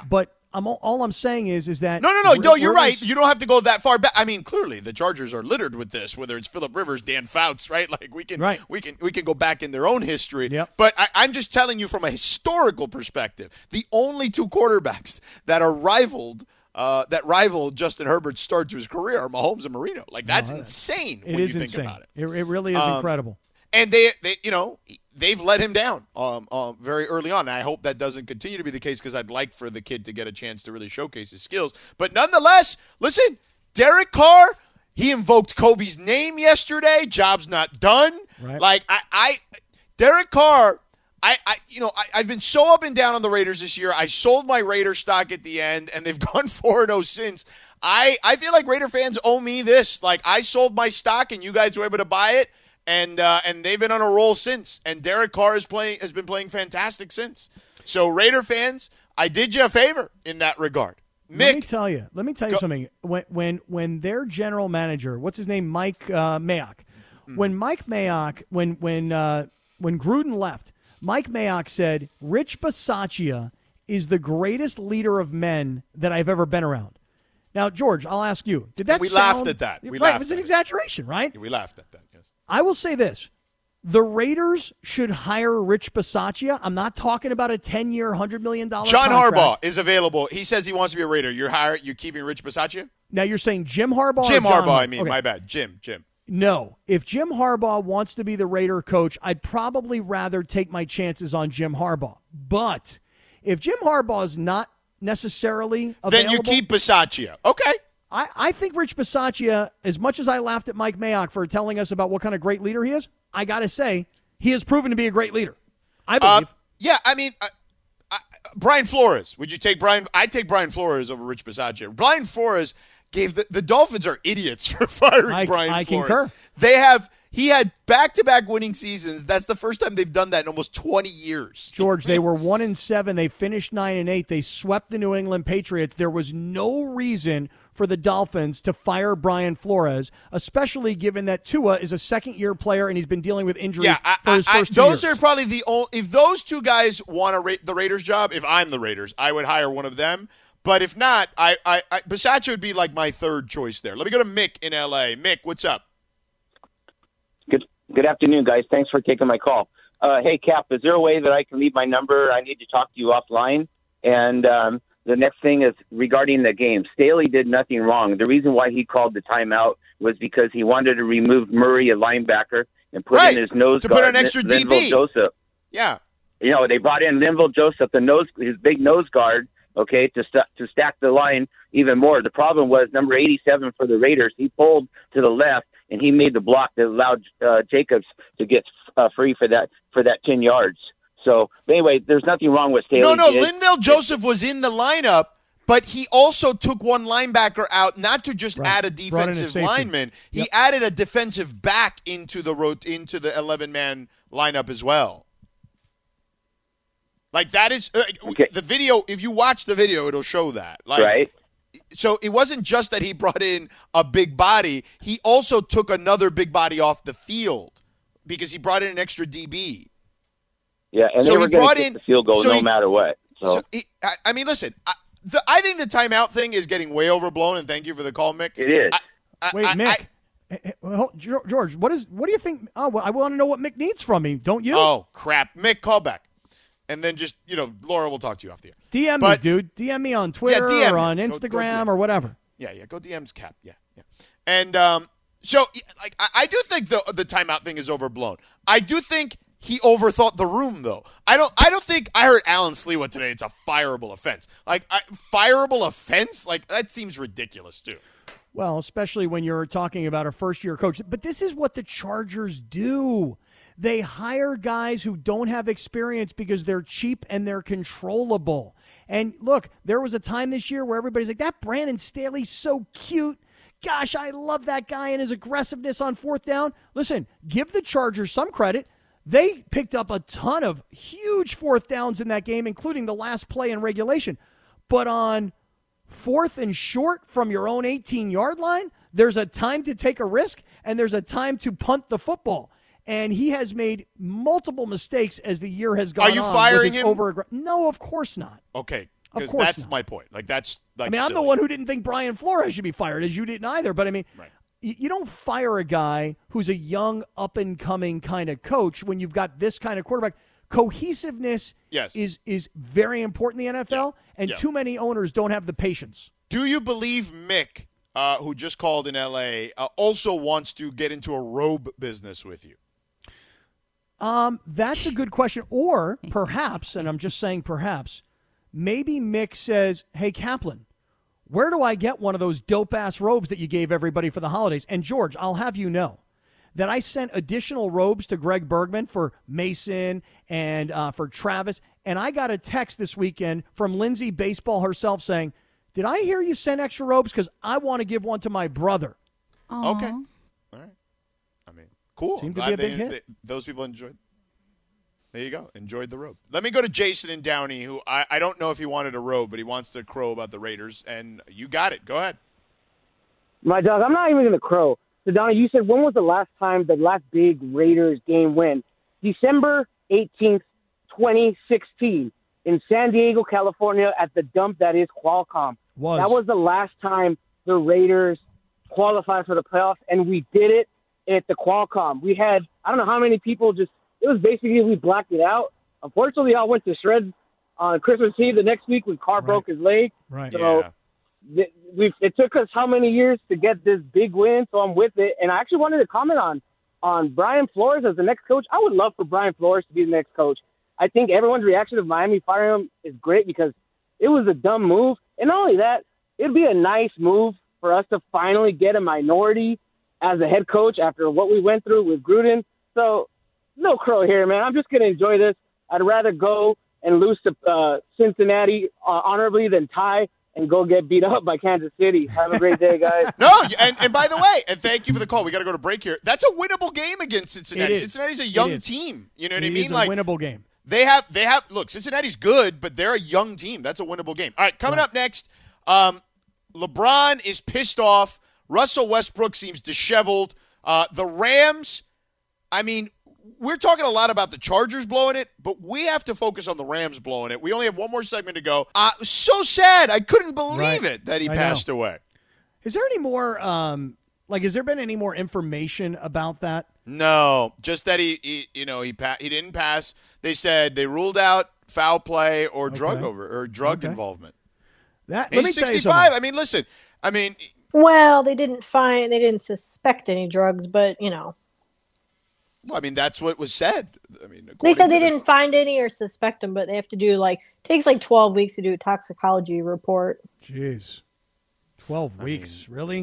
I'm all I'm saying is is that No, no, no, no. You're Rivers- right. You don't have to go that far back. I mean, clearly the Chargers are littered with this. Whether it's Phillip Rivers, Dan Fouts, right? Like we can, Right. we can, we can go back in their own history. Yep. But I, I'm just telling you from a historical perspective, the only two quarterbacks that are rivaled. Uh, that rival Justin Herbert's start to his career are Mahomes and Marino. Like that's insane. It when is you think insane. about it. It, it really is Um, incredible. And they, they, you know, they've let him down um, uh, very early on. And I hope that doesn't continue to be the case because I'd like for the kid to get a chance to really showcase his skills. But nonetheless, listen, Derek Carr, he invoked Kobe's name yesterday. Job's not done. Right. Like I, I, Derek Carr. I, I, you know, I, I've been so up and down on the Raiders this year. I sold my Raider stock at the end, and they've gone four and oh since. I, I feel like Raider fans owe me this. Like, I sold my stock, and you guys were able to buy it, and uh, and they've been on a roll since. And Derek Carr is playing has been playing fantastic since. So, Raider fans, I did you a favor in that regard. Mick, Let me tell you. Let me tell you Go- something. When when when their general manager, what's his name, Mike uh, Mayock, Hmm. when Mike Mayock, when when uh, when Gruden left, Mike Mayock said, Rich Bisaccia is the greatest leader of men that I've ever been around. Now, George, I'll ask you. Did that We sound, laughed at that. We right, laughed it was an at it. exaggeration, right? we laughed at that, yes. I will say this. The Raiders should hire Rich Bisaccia. I'm not talking about a ten-year, one hundred million dollars John contract. Harbaugh is available. He says he wants to be a Raider. You're hiring, you're keeping Rich Bisaccia? Now, you're saying Jim Harbaugh Jim or John Harbaugh, I mean. Okay. My bad. Jim, Jim. No. If Jim Harbaugh wants to be the Raider coach, I'd probably rather take my chances on Jim Harbaugh. But if Jim Harbaugh is not necessarily available, Then you keep Bisaccia. Okay. I, I think Rich Bisaccia, as much as I laughed at Mike Mayock for telling us about what kind of great leader he is, I got to say, he has proven to be a great leader. I Uh, believe. yeah, I mean, uh, I, Brian Flores. Would you take Brian? I'd take Brian Flores over Rich Bisaccia. Brian Flores gave the, the Dolphins are idiots for firing I- Brian I Flores. concur. They have he had back-to-back winning seasons. That's the first time they've done that in almost twenty years. George, they were one and seven. They finished nine and eight. They swept the New England Patriots. There was no reason for the Dolphins to fire Brian Flores, especially given that Tua is a second-year player and he's been dealing with injuries Yeah, I, for his I, I, first two those years. are probably the only. If those two guys want to rate the Raiders job, if I'm the Raiders, I would hire one of them. But if not, I, I, I Bisaccia would be like my third choice there. Let me go to Mick in L A. Mick, what's up? Good good afternoon, guys. Thanks for taking my call. Uh, hey, Cap, is there a way that I can leave my number? I need to talk to you offline. And um, the next thing is regarding the game. Staley did nothing wrong. The reason why he called the timeout was because he wanted to remove Murray, a linebacker, and put Right, in his nose to guard, put an extra D B. Linval Joseph. Yeah. You know, they brought in Linval Joseph, the nose, his big nose guard, okay, to st- to stack the line even more. The problem was number eighty-seven for the Raiders. He pulled to the left, and he made the block that allowed uh, Jacobs to get uh, free for that for that ten yards. So, but anyway, there's nothing wrong with Staley. No, no, did. Linval Joseph was in the lineup, but he also took one linebacker out, not to just Right. add a Brought in a defensive safety. lineman. He Yep. added a defensive back into the rot- into the eleven-man lineup as well. Like that is uh, Okay. the video. If you watch the video, it'll show that. Like, Right. So it wasn't just that he brought in a big body. He also took another big body off the field because he brought in an extra D B. Yeah, and So they he were going brought to in- kick the field goal so no he- matter what. So, So he, I, I mean, listen. I, the, I think the timeout thing is getting way overblown, and thank you for the call, Mick. it is. I, I, Wait, I- Mick. I- Eh, eh, well, Geor- George, what is? What do you think? Oh, well, I want to know what Mick needs from me. Don't you? oh crap, Mick, call back, and then just you know, Laura will talk to you off the air. D M but- me, dude. D M me on Twitter D M or me. on Go- go Instagram D M. or whatever. Yeah, yeah. Go D Ms, Cap. Yeah, yeah. And um, so, yeah, like, I, I do think the the timeout thing is overblown. I do think he overthought the room, though. I don't. I don't think I heard Alan Slewa today. It's a fireable offense. Like, I, fireable offense. Like that seems ridiculous too. Well, especially when you're talking about a first-year coach. But this is what the Chargers do. They hire guys who don't have experience because they're cheap and they're controllable. And look, there was a time this year where everybody's like, that Brandon Staley's so cute. Gosh, I love that guy and his aggressiveness on fourth down. Listen, give the Chargers some credit. They picked up a ton of huge fourth downs in that game, including the last play in regulation. But on fourth and short from your own eighteen-yard line, there's a time to take a risk, and there's a time to punt the football. And he has made multiple mistakes as the year has gone on. Are you with firing his him? over- no, of course not. Okay, Of 'Cause course that's not. my point. Like that's like I mean, I'm the silly. one who didn't think Brian Flores should be fired, as you didn't either. But I mean, Right. y- you don't fire a guy who's a young, up and coming kind of coach when you've got this kind of quarterback. Cohesiveness Yes. is is very important in the N F L, and Yeah. too many owners don't have the patience. Do you believe Mick, uh, who just called in L A, uh, also wants to get into a robe business with you? Um, that's a good question. Or perhaps, and I'm just saying perhaps, maybe Mick says, "Hey Kaplan, where do I get one of those dope ass robes that you gave everybody for the holidays?" And George, I'll have you know that I sent additional robes to Greg Bergman for Mason and uh, for Travis, and I got a text this weekend from Lindsay Baseball herself saying, "Did I hear you send extra robes? Because I want to give one to my brother." Aw. Okay. All right. I mean, cool. Seemed to Glad be a big they- hit. they- those people enjoyed. There you go. Enjoyed the robe. Let me go to Jason and Downey, who I, I don't know if he wanted a robe, but he wants to crow about the Raiders. And you got it. Go ahead. My dog, I'm not even going to crow. So, Donna, you said when was the last time, the last big Raiders game win? December eighteenth, twenty sixteen, in San Diego, California, at the dump that is Qualcomm. Was. That was the last time the Raiders qualified for the playoffs, and we did it at the Qualcomm. We had, I don't know how many people just, it was basically we blacked it out. Unfortunately, I went to shreds on Christmas Eve the next week when Carr Right. broke his leg. Right. So Yeah. th- we've, it took us how many years to get this big win, so I'm with it. And I actually wanted to comment on on Brian Flores as the next coach. I would love for Brian Flores to be the next coach. I think everyone's reaction of Miami firing him is great because it was a dumb move. And not only that, it'd be a nice move for us to finally get a minority as a head coach after what we went through with Gruden. So no crow here, man. I'm just going to enjoy this. I'd rather go and lose to uh, Cincinnati uh, honorably than tie and go get beat up by Kansas City. Have a great day, guys. No, and, and by the way, and thank you for the call. We got to go to break here. That's a winnable game against Cincinnati. It is. Cincinnati's a It young is. team. You know what It I mean? is a Like winnable game. They have, they have. Look, Cincinnati's good, but they're a young team. That's a winnable game. All right, coming Right. up next, um, LeBron is pissed off. Russell Westbrook seems disheveled. Uh, the Rams, I mean, we're talking a lot about the Chargers blowing it, but we have to focus on the Rams blowing it. We only have one more segment to go. Uh, so sad. I couldn't believe Right. it that he I passed know. away. Is there any more, um, like, has there been any more information about that? No, just that he, he you know, he pa- he didn't pass. They said they ruled out foul play or drug Okay. over or drug Okay. involvement. That, let He's me tell you sixty-five. something. I mean, listen. I mean, Well, they didn't find, they didn't suspect any drugs, but you know, well, I mean that's what was said. I mean, they according said to they the- didn't find any or suspect them, but they have to do like takes like twelve weeks to do a toxicology report. Jeez. twelve weeks. Really?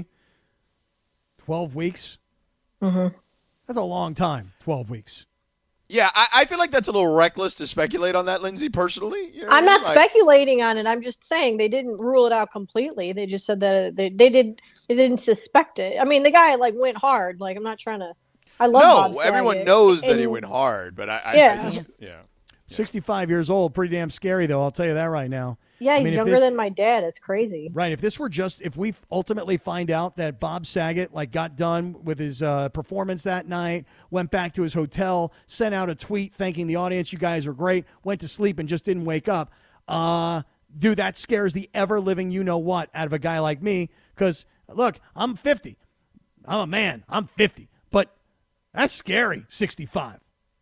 twelve weeks? Mm-hmm. That's a long time, twelve weeks. Yeah, I, I feel like that's a little reckless to speculate on that, Lindsay. Personally, you know what I'm I not mean? Like- speculating on it. I'm just saying they didn't rule it out completely. They just said that they, they did they didn't suspect it. I mean, the guy like went hard. Like I'm not trying to. I love Bob No, everyone Saget, knows that he and- went hard, but I, I Yeah. I just, yeah. sixty-five years old, pretty damn scary, though. I'll tell you that right now. Yeah, I he's mean, if younger this- than my dad. It's crazy. Right. If this were just, if we ultimately find out that Bob Saget like got done with his uh, performance that night, went back to his hotel, sent out a tweet thanking the audience, you guys are great, went to sleep and just didn't wake up, uh, dude, that scares the ever living you know what out of a guy like me. Because look, I'm fifty. I'm a man. I'm fifty. But that's scary. sixty-five.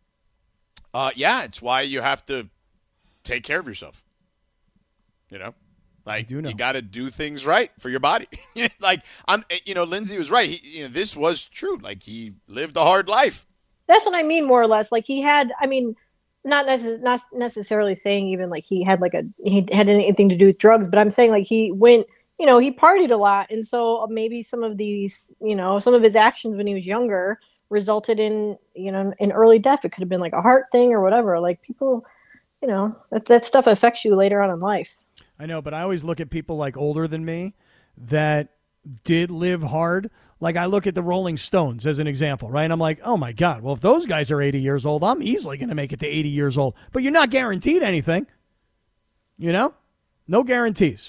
Uh, yeah, it's why you have to take care of yourself. You know, like do know. you got to do things right for your body. Like I'm, you know, Lindsay was right. He, you know, this was true. Like he lived a hard life. That's what I mean, more or less. Like he had. I mean, not necess- not necessarily saying even like he had like a he had anything to do with drugs, but I'm saying like he went. You know, he partied a lot, and so maybe some of these, you know, some of his actions when he was younger resulted in, you know, an early death. It could have been like a heart thing or whatever. Like people, you know, that that stuff affects you later on in life. I know, but I always look at people like older than me that did live hard. Like I look at the Rolling Stones as an example, right? I'm like, oh my God, well, if those guys are eighty years old, I'm easily going to make it to eighty years old. But you're not guaranteed anything. You know? No guarantees.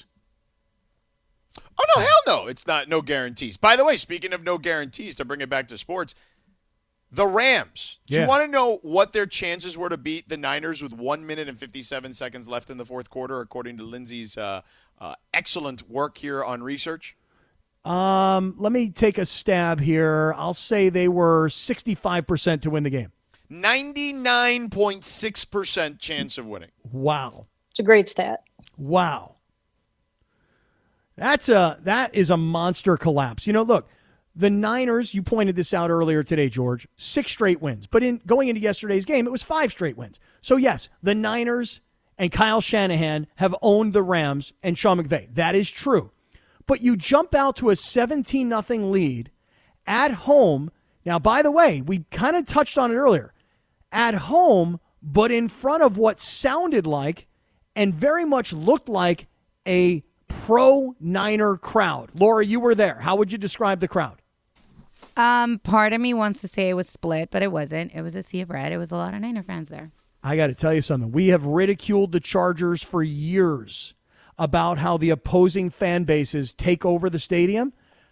Oh no, hell no! It's not no guarantees. By the way, speaking of no guarantees, to bring it back to sports, The Rams. Do Yeah. you want to know what their chances were to beat the Niners with one minute and fifty-seven seconds left in the fourth quarter, according to Lindsay's uh, uh, excellent work here on research? Um, let me take a stab here. I'll say they were sixty-five percent to win the game. ninety-nine point six percent chance of winning. Wow. It's a great stat. Wow. That's a that is a monster collapse. You know, look, the Niners, you pointed this out earlier today, George, six straight wins. But in going into yesterday's game, it was five straight wins. So, yes, the Niners and Kyle Shanahan have owned the Rams and Sean McVay. That is true. But you jump out to a seventeen nothing lead at home. Now, by the way, we kind of touched on it earlier. At home, but in front of what sounded like and very much looked like a pro-Niner crowd. Laura, you were there. How would you describe the crowd? Um, part of me wants to say it was split, but it wasn't. It was a sea of red. It was a lot of Niner fans there. I got to tell you something. We have ridiculed the Chargers for years about how the opposing fan bases take over the stadium.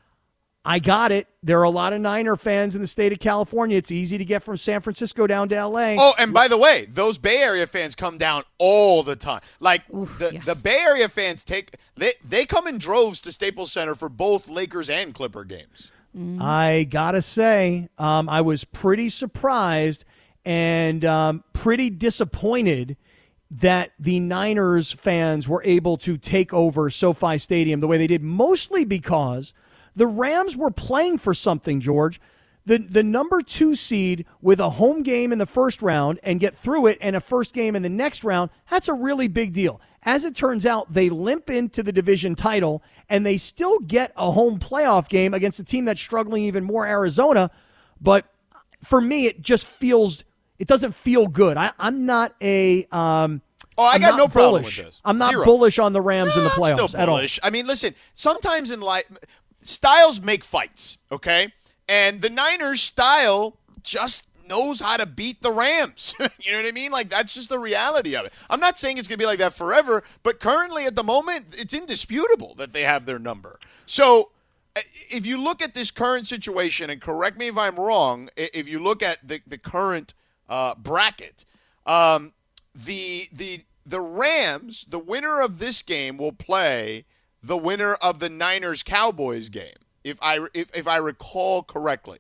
I got it. There are a lot of Niner fans in the state of California. It's easy to get from San Francisco down to L A. Oh, and by the way, those Bay Area fans come down all the time. Like Oof, the, yeah. the Bay Area fans take they they come in droves to Staples Center for both Lakers and Clipper games. I gotta say, um, I was pretty surprised and um, pretty disappointed that the Niners fans were able to take over SoFi Stadium the way they did, mostly because the Rams were playing for something, George. The the number two seed with a home game in the first round and get through it and a first game in the next round, that's a really big deal. As it turns out, they limp into the division title, and they still get a home playoff game against a team that's struggling even more, Arizona. But for me, it just feels – it doesn't feel good. I, I'm not a um, – Oh, I I'm got not no problem bullish. with this. I'm not Zero. bullish on the Rams No, in the I'm playoffs still at all. bullish. I mean, listen, sometimes in life, styles make fights, okay? And the Niners' style just knows how to beat the Rams. You know what I mean? Like, that's just the reality of it. I'm not saying it's going to be like that forever, but currently at the moment, it's indisputable that they have their number. So if you look at this current situation, and correct me if I'm wrong, if you look at the, the current uh, bracket, um, the the the Rams, the winner of this game will play the winner of the Niners-Cowboys game, if I if, if I recall correctly.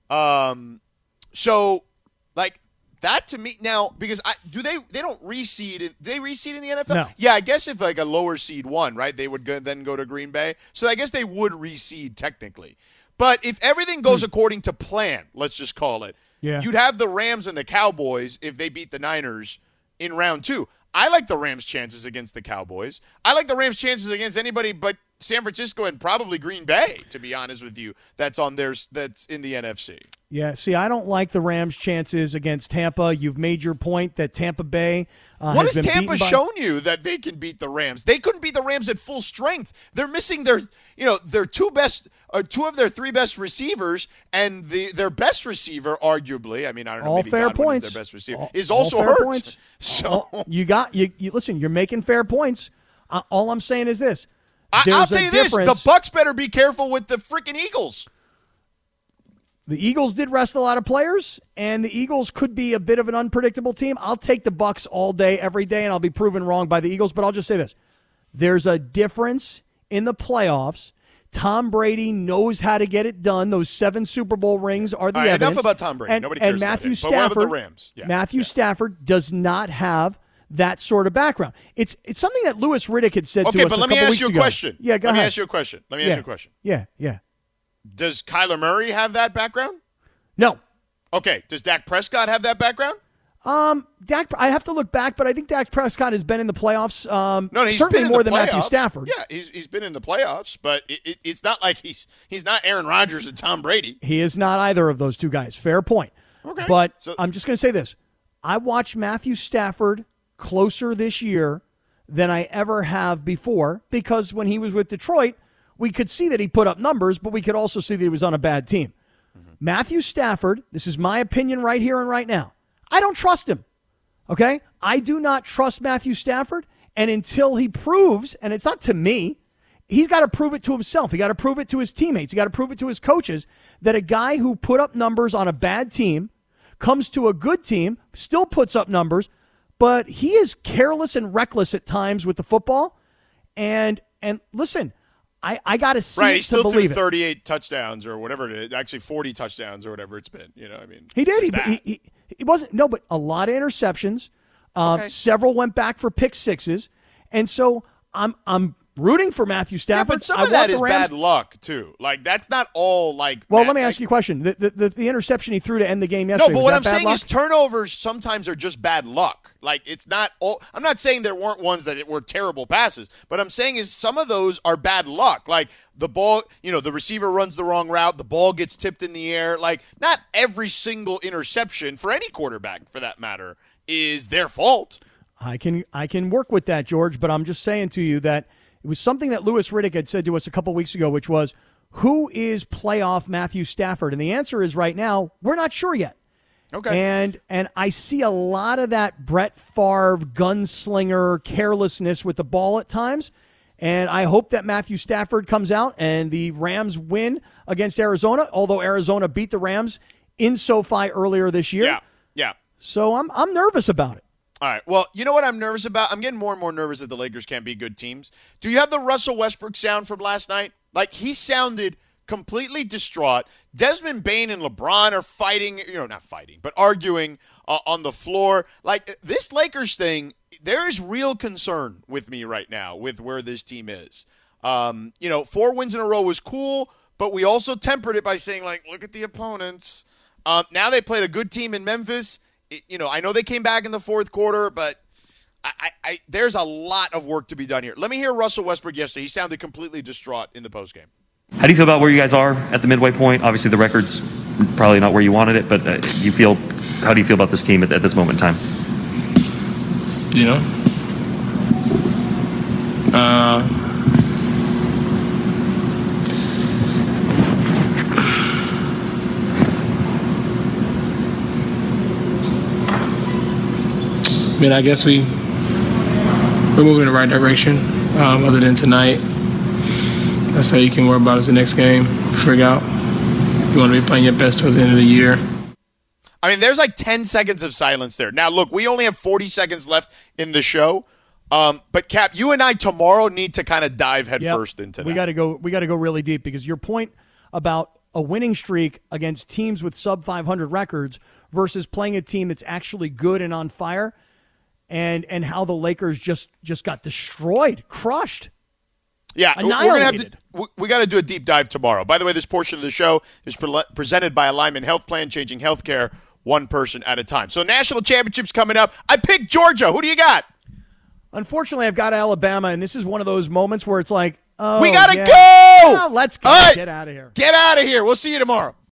Um, so, like, that to me now, because I do they they don't reseed do they reseed in the N F L? No. Yeah, I guess if like a lower seed won, right, they would go, then go to Green Bay. So I guess they would reseed technically. But if everything goes according to plan, let's just call it, Yeah. you'd have the Rams and the Cowboys if they beat the Niners in round two. I like the Rams' chances against the Cowboys. I like the Rams' chances against anybody but San Francisco and probably Green Bay, to be honest with you, that's on theirs that's in the N F C. Yeah, see, I don't like the Rams' chances against Tampa. You've made your point that Tampa Bay uh, What has has been Tampa beaten by- shown you that they can beat the Rams? They couldn't beat the Rams at full strength. They're missing their, you know, their two best, uh, two of their three best receivers, and the their best receiver, arguably. I mean, I don't know, All maybe fair Godwin points. is their best receiver. All- is all also fair hurt. points. So All- you got you, you. Listen, you're making fair points. Uh, all I'm saying is this: I, there's I'll a tell you this: difference. the Bucs better be careful with the freaking Eagles. The Eagles did rest a lot of players, and the Eagles could be a bit of an unpredictable team. I'll take the Bucs all day, every day, and I'll be proven wrong by the Eagles. But I'll just say this: there's a difference in the playoffs. Tom Brady knows how to get it done. Those seven Super Bowl rings are the All right, evidence. enough about Tom Brady. And, Nobody and cares about Matthew him. But what about Stafford, the Rams? Yeah. Matthew Yeah. Stafford does not have that sort of background. It's it's something that Louis Riddick had said Okay, to us but a let me couple ask weeks you a ago. question. Yeah, go let ahead. me ask you a question. Let me yeah. ask you a question. Yeah, yeah. Does Kyler Murray have that background? No. Okay. Does Dak Prescott have that background? Um, Dak, I have to look back, but I think Dak Prescott has been in the playoffs. Um, No, no, he's certainly been in more the than Matthew playoffs. Stafford. Yeah, he's he's been in the playoffs, but it, it, it's not like he's he's not Aaron Rodgers and Tom Brady. He is not either of those two guys. Fair point. Okay. But So- I'm just going to say this. I watched Matthew Stafford closer this year than I ever have before because when he was with Detroit, we could see that he put up numbers, but we could also see that he was on a bad team. Mm-hmm. Matthew Stafford, this is my opinion right here and right now. I don't trust him. Okay? I do not trust Matthew Stafford, and until he proves, and it's not to me, he's got to prove it to himself. He got to prove it to his teammates. He got to prove it to his coaches that a guy who put up numbers on a bad team comes to a good team, still puts up numbers, but he is careless and reckless at times with the football. And and listen, I, I got to see right, it he still to threw believe it. thirty-eight touchdowns or whatever it is, actually forty touchdowns or whatever it's been. You know, I mean, He did. He, that. he, he, he wasn't, no, but a lot of interceptions. Uh, Okay. Several went back for pick sixes. And so I'm I'm rooting for Matthew Yeah, Stafford. but some I of that want is the Rams. bad luck too. Like that's not all like. Well, Matt- let me ask like- you a question. The, the, the, the interception he threw to end the game No, yesterday, but was what that I'm bad saying luck? is turnovers sometimes are just bad luck. Like it's not all. I'm not saying there weren't ones that were terrible passes, but I'm saying is some of those are bad luck. Like the ball, you know, the receiver runs the wrong route, the ball gets tipped in the air. Like not every single interception for any quarterback, for that matter, is their fault. I can I can work with that, George, but I'm just saying to you that it was something that Louis Riddick had said to us a couple weeks ago, which was, who is playoff Matthew Stafford? And the answer is right now, we're not sure yet. Okay. And and I see a lot of that Brett Favre gunslinger carelessness with the ball at times. And I hope that Matthew Stafford comes out and the Rams win against Arizona, although Arizona beat the Rams in SoFi earlier this year. Yeah. Yeah. So I'm I'm nervous about it. All right. Well, you know what I'm nervous about? I'm getting more and more nervous that the Lakers can't be good teams. Do you have the Russell Westbrook sound from last night? Like, he sounded completely distraught. Desmond Bain and LeBron are fighting, you know, not fighting, but arguing uh, on the floor. Like, this Lakers thing, there is real concern with me right now with where this team is. Um, you know, four wins in a row was cool, but we also tempered it by saying, like, look at the opponents. Um, now they played a good team in Memphis. It, you know, I know they came back in the fourth quarter, but I, I, I, there's a lot of work to be done here. Let me hear Russell Westbrook yesterday. He sounded completely distraught in the postgame. How do you feel about where you guys are at the midway point? Obviously, the record's probably not where you wanted it, but uh, you feel, how do you feel about this team at, at this moment in time? You know, uh, I mean, I guess we we're moving in the right direction. Um, other than tonight, that's all you can worry about is the next game. Figure out you want to be playing your best towards the end of the year. I mean, there's like ten seconds of silence there. Now, look, we only have forty seconds left in the show. Um, but Cap, you and I tomorrow need to kind of dive headfirst Yep. into that. We got to go. We got to go really deep because your point about a winning streak against teams with sub five hundred records versus playing a team that's actually good and on fire, and and how the Lakers just just got destroyed, crushed. Yeah, we're gonna have to. Annihilated. We, we got to do a deep dive tomorrow. By the way, this portion of the show is pre- presented by Alignment Health Plan, changing healthcare one person at a time. So, national championships coming up. I picked Georgia. Who do you got? Unfortunately, I've got Alabama, and this is one of those moments where it's like, oh, we gotta yeah. go. Yeah, let's go. All right. Get out of here. Get out of here. We'll see you tomorrow.